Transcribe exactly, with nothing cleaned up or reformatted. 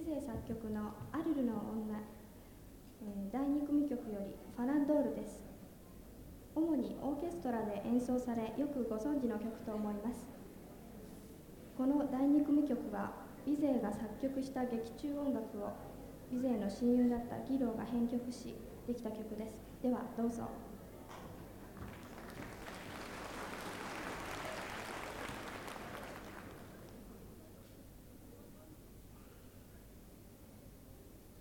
ゼ作曲のアルルの女、えー、だいに組曲よりファランドールです。主にオーケストラで演奏され、よくご存知の曲と思います。このだいに組曲はビゼーが作曲した劇中音楽をビゼーの親友だったギローが編曲しできた曲です。ではどうぞ。